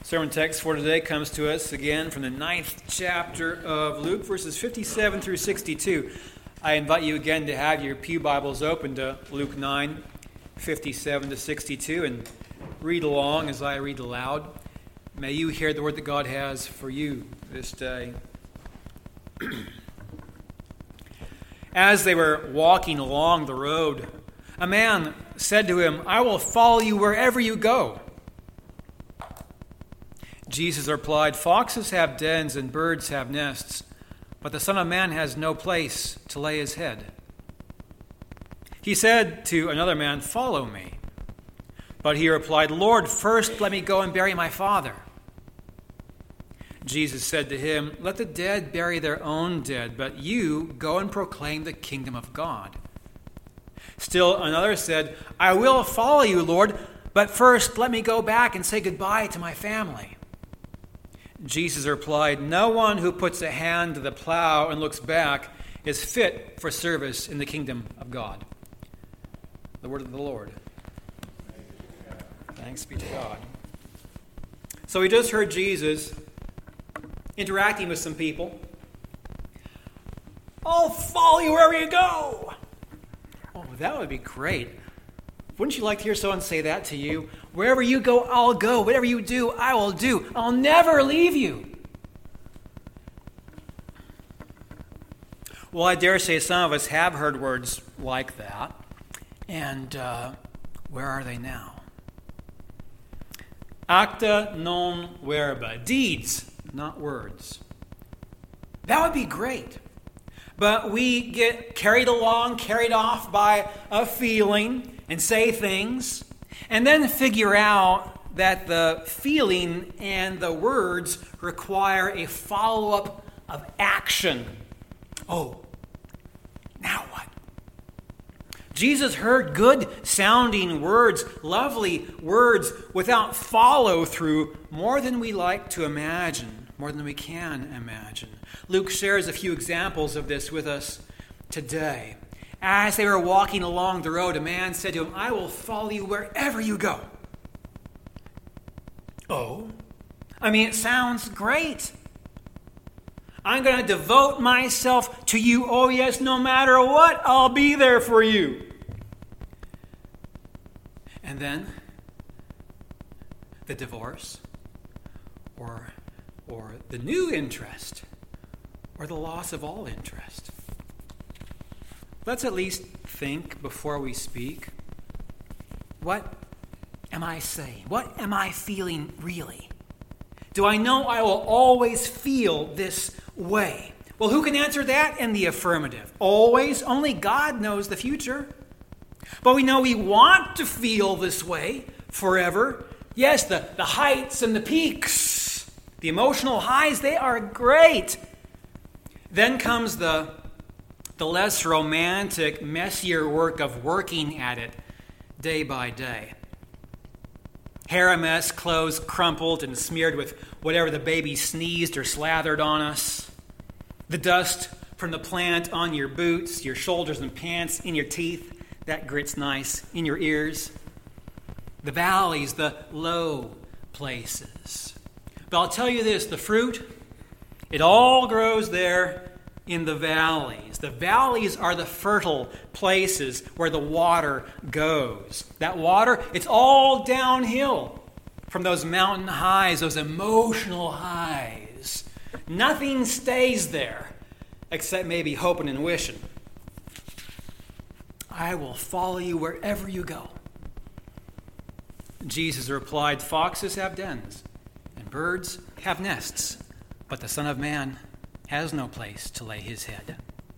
Sermon text for today comes to us again from the 9th chapter of Luke, verses 57 through 62. I invite you again to have your pew Bibles open to Luke 9, 57 to 62, and read along as I read aloud. May you hear the word that God has for you this day. As they were walking along the road, a man said to him, "I will follow you wherever you go." Jesus replied, "Foxes have dens and birds have nests, but the Son of Man has no place to lay his head." He said to another man, "Follow me." But he replied, "Lord, first let me go and bury my father." Jesus said to him, "Let the dead bury their own dead, but you go and proclaim the kingdom of God." Still another said, "I will follow you, Lord, but first let me go back and say goodbye to my family." Jesus replied, "No one who puts a hand to the plow and looks back is fit for service in the kingdom of God." The word of the Lord. Thanks be to God. So we just heard Jesus interacting with some people. "I'll follow you wherever you go." Oh, that would be great. Wouldn't you like to hear someone say that to you? "Wherever you go, I'll go. Whatever you do, I will do. I'll never leave you." Well, I dare say some of us have heard words like that. And where are they now? Acta non verba. Deeds, not words. That would be great. But we get carried off by a feeling and say things, and then figure out that the feeling and the words require a follow-up of action. Oh, now what? Jesus heard good-sounding words, lovely words, without follow-through, more than we like to imagine, more than we can imagine. Luke shares a few examples of this with us today. As they were walking along the road, a man said to him, "I will follow you wherever you go." Oh, it sounds great. I'm going to devote myself to you. Oh, yes, no matter what, I'll be there for you. And then the divorce, or the new interest, or the loss of all interest. Let's at least think before we speak. What am I saying? What am I feeling really? Do I know I will always feel this way? Well, who can answer that in the affirmative? Always? Only God knows the future. But we know we want to feel this way forever. Yes, the heights and the peaks, the emotional highs, they are great. Then comes the less romantic, messier work of working at it day by day. Hair a mess, clothes crumpled and smeared with whatever the baby sneezed or slathered on us. The dust from the plant on your boots, your shoulders and pants, in your teeth. That grit's nice. In your ears. The valleys, the low places. But I'll tell you this, the fruit, it all grows there in the valleys. The valleys are the fertile places where the water goes. That water, it's all downhill from those mountain highs, those emotional highs. Nothing stays there except maybe hoping and wishing. "I will follow you wherever you go." Jesus replied, "Foxes have dens and birds have nests, but the Son of Man has no place to lay his head."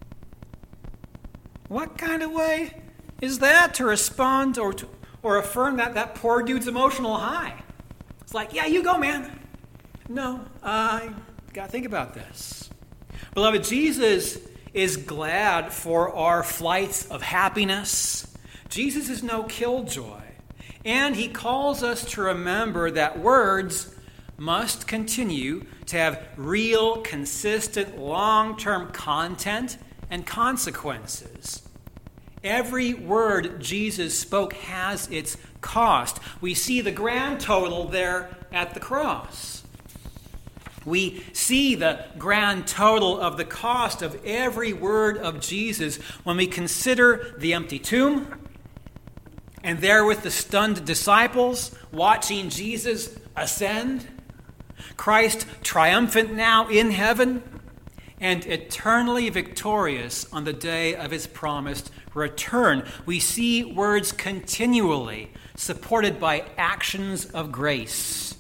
What kind of way is that to respond or affirm that poor dude's emotional high? It's like, "Yeah, you go, man." No, I got to think about this. Beloved, Jesus is glad for our flights of happiness. Jesus is no killjoy. And he calls us to remember that words must continue to have real, consistent, long-term content and consequences. Every word Jesus spoke has its cost. We see the grand total there at the cross. We see the grand total of the cost of every word of Jesus when we consider the empty tomb, and there with the stunned disciples watching Jesus ascend, Christ triumphant now in heaven, and eternally victorious on the day of his promised return. We see words continually supported by actions of grace.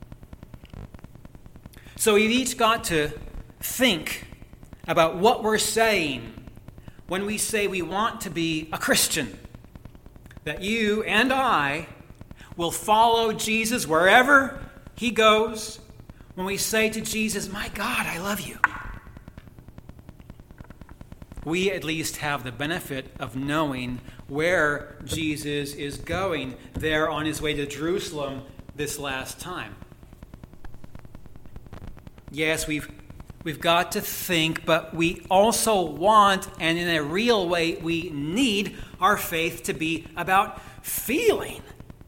So we've each got to think about what we're saying when we say we want to be a Christian. That you and I will follow Jesus wherever he goes when we say to Jesus, "My God, I love you." We at least have the benefit of knowing where Jesus is going there on his way to Jerusalem this last time. Yes, we've got to think, but we also want, and in a real way, we need our faith to be about feeling.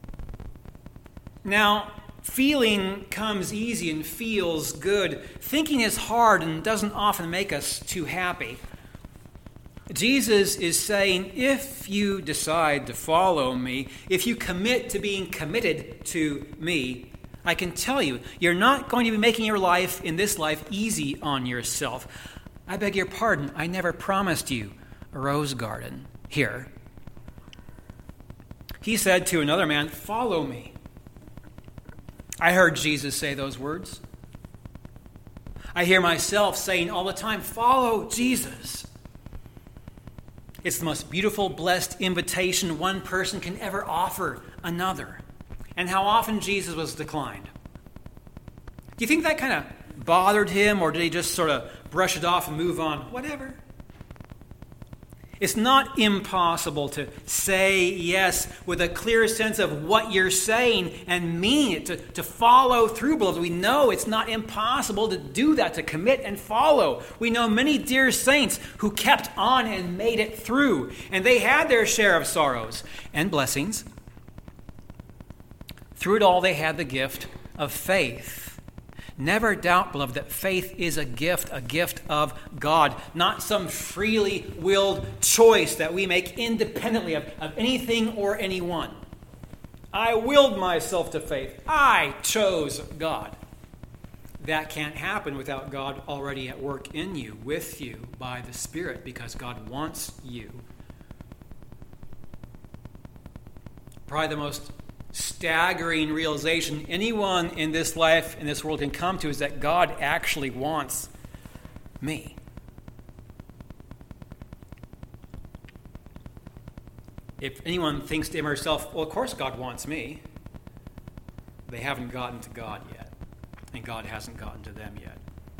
Now, feeling comes easy and feels good. Thinking is hard and doesn't often make us too happy. Jesus is saying, if you decide to follow me, if you commit to being committed to me, I can tell you, you're not going to be making your life in this life easy on yourself. I beg your pardon, I never promised you a rose garden here. He said to another man, "Follow me." I heard Jesus say those words. I hear myself saying all the time, "Follow Jesus." It's the most beautiful, blessed invitation one person can ever offer another. And how often Jesus was declined. Do you think that kind of bothered him, or did he just sort of brush it off and move on? Whatever. It's not impossible to say yes with a clear sense of what you're saying and mean it, to follow through, beloved. We know it's not impossible to do that, to commit and follow. We know many dear saints who kept on and made it through, and they had their share of sorrows and blessings. Through it all, they had the gift of faith. Never doubt, beloved, that faith is a gift of God, not some freely willed choice that we make independently of anything or anyone. I willed myself to faith. I chose God. That can't happen without God already at work in you, with you, by the Spirit, because God wants you. Probably the most staggering realization anyone in this life, in this world, can come to is that God actually wants me. If anyone thinks to him or herself, well, of course God wants me, they haven't gotten to God yet, and God hasn't gotten to them yet.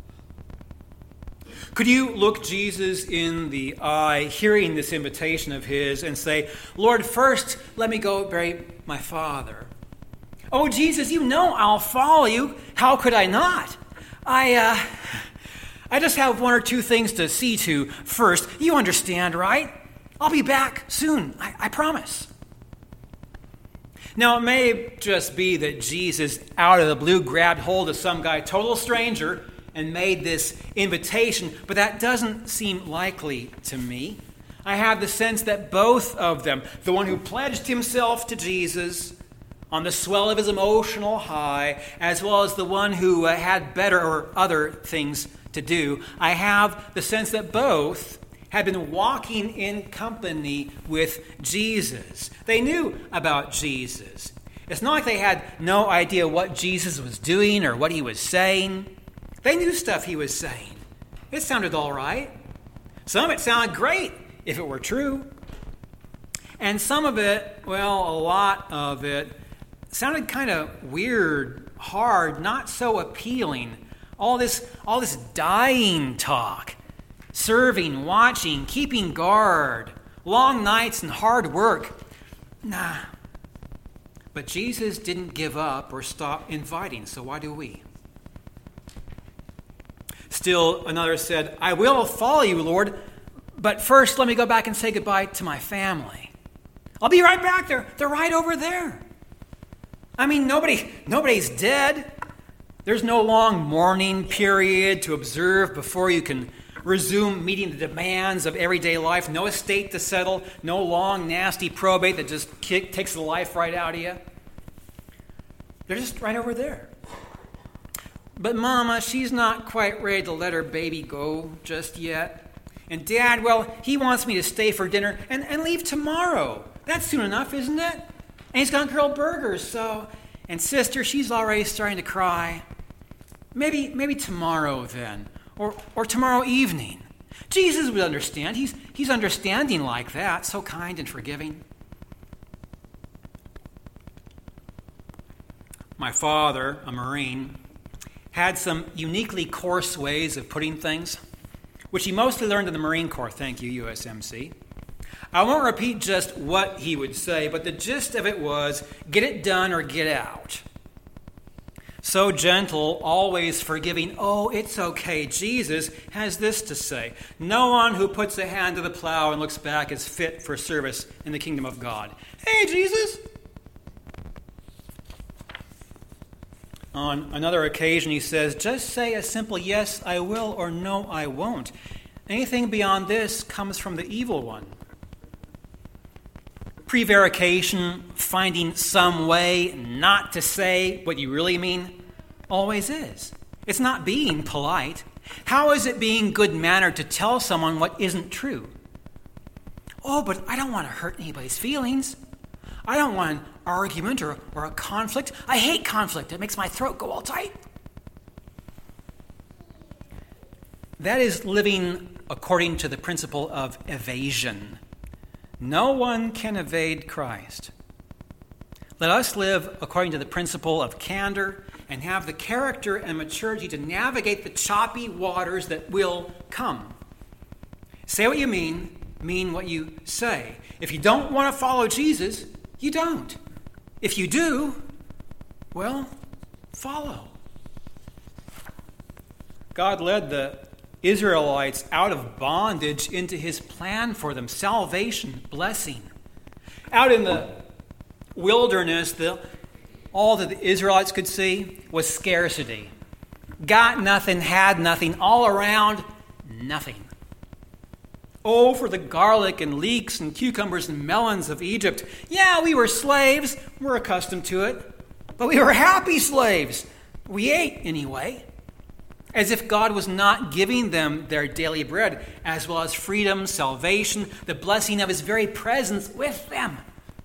Could you look Jesus in the eye, hearing this invitation of his, and say, "Lord, first let me go bury my father"? "Oh, Jesus, you know I'll follow you. How could I not? I just have one or two things to see to first. You understand, right? I'll be back soon. I promise." Now, it may just be that Jesus, out of the blue, grabbed hold of some guy, total stranger, and made this invitation, but that doesn't seem likely to me. I have the sense that both of them, the one who pledged himself to Jesus on the swell of his emotional high, as well as the one who had better or other things to do, I have the sense that both had been walking in company with Jesus. They knew about Jesus. It's not like they had no idea what Jesus was doing or what he was saying. They knew stuff he was saying. It sounded all right. Some of it sounded great, if it were true. And some of it, well, a lot of it, sounded kind of weird, hard, not so appealing. All this dying talk, serving, watching, keeping guard, long nights and hard work. Nah. But Jesus didn't give up or stop inviting, so why do we? Still another said, "I will follow you, Lord, but first let me go back and say goodbye to my family. I'll be right back there. They're right over there." I mean, nobody's dead. There's no long mourning period to observe before you can resume meeting the demands of everyday life. No estate to settle. No long, nasty probate that just takes the life right out of you. They're just right over there. But Mama, she's not quite ready to let her baby go just yet. And Dad, well, he wants me to stay for dinner and leave tomorrow. That's soon enough, isn't it? And he's got grilled burgers, so... And Sister, she's already starting to cry. Maybe tomorrow then, or tomorrow evening. Jesus would understand. He's understanding like that, so kind and forgiving. My father, a Marine, had some uniquely coarse ways of putting things, which he mostly learned in the Marine Corps. Thank you, USMC. I won't repeat just what he would say, but the gist of it was, get it done or get out. So gentle, always forgiving. Oh, it's okay. Jesus has this to say. No one who puts a hand to the plow and looks back is fit for service in the kingdom of God. Hey, Jesus! On another occasion, he says, just say a simple yes, I will, or no, I won't. Anything beyond this comes from the evil one. Prevarication, finding some way not to say what you really mean, always is. It's not being polite. How is it being good-mannered to tell someone what isn't true? Oh, but I don't want to hurt anybody's feelings. I don't want an argument or a conflict. I hate conflict. It makes my throat go all tight. That is living according to the principle of evasion. No one can evade Christ. Let us live according to the principle of candor and have the character and maturity to navigate the choppy waters that will come. Say what you mean what you say. If you don't want to follow Jesus, you don't. If you do, well, follow. God led the Israelites out of bondage into his plan for them, salvation, blessing. Out in the wilderness, all that the Israelites could see was scarcity. Got nothing, had nothing, all around, nothing. Oh, for the garlic and leeks and cucumbers and melons of Egypt. Yeah, we were slaves. We're accustomed to it. But we were happy slaves. We ate anyway. As if God was not giving them their daily bread, as well as freedom, salvation, the blessing of his very presence with them.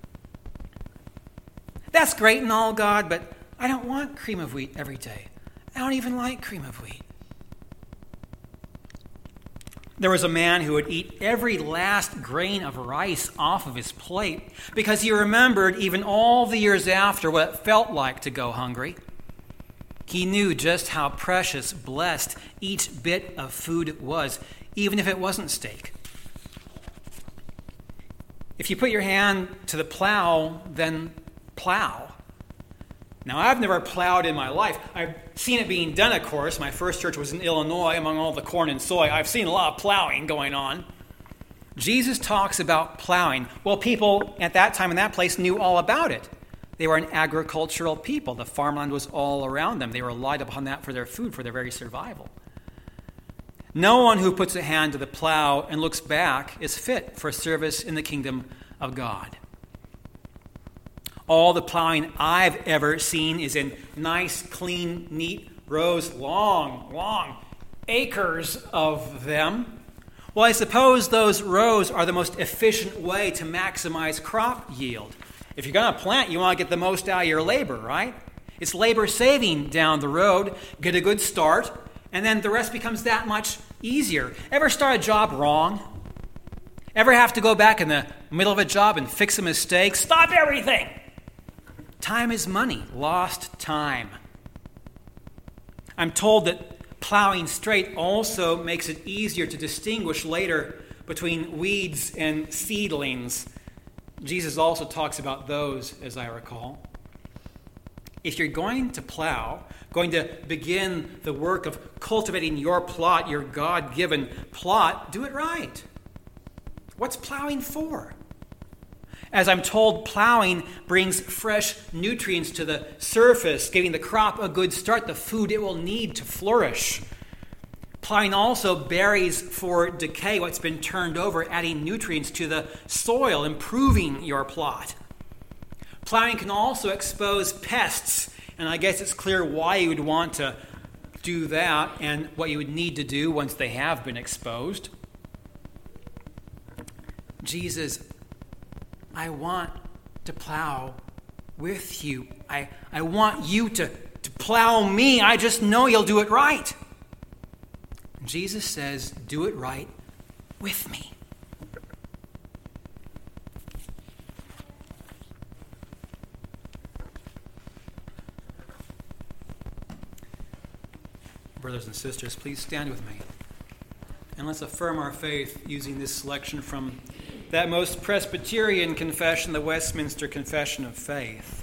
That's great and all, God, but I don't want cream of wheat every day. I don't even like cream of wheat. There was a man who would eat every last grain of rice off of his plate because he remembered even all the years after what it felt like to go hungry. He knew just how precious, blessed each bit of food was, even if it wasn't steak. If you put your hand to the plow, then plow. Now, I've never plowed in my life. I've seen it being done, of course. My first church was in Illinois among all the corn and soy. I've seen a lot of plowing going on. Jesus talks about plowing. Well, people at that time in that place knew all about it. They were an agricultural people. The farmland was all around them. They relied upon that for their food, for their very survival. No one who puts a hand to the plow and looks back is fit for service in the kingdom of God. All the plowing I've ever seen is in nice, clean, neat rows, long acres of them. Well, I suppose those rows are the most efficient way to maximize crop yield. If you're going to plant, you want to get the most out of your labor, right? It's labor saving down the road, get a good start, and then the rest becomes that much easier. Ever start a job wrong? Ever have to go back in the middle of a job and fix a mistake? Stop everything! Time is money, lost time. I'm told that plowing straight also makes it easier to distinguish later between weeds and seedlings. Jesus also talks about those, as I recall. If you're going to plow, going to begin the work of cultivating your plot, your God-given plot, do it right. What's plowing for? As I'm told, plowing brings fresh nutrients to the surface, giving the crop a good start, the food it will need to flourish. Plowing also buries for decay what's been turned over, adding nutrients to the soil, improving your plot. Plowing can also expose pests, and I guess it's clear why you would want to do that and what you would need to do once they have been exposed. Jesus, I want to plow with you. I want you to plow me. I just know you'll do it right. Jesus says, do it right with me. Brothers and sisters, please stand with me. And let's affirm our faith using this selection from that most Presbyterian confession, the Westminster Confession of Faith.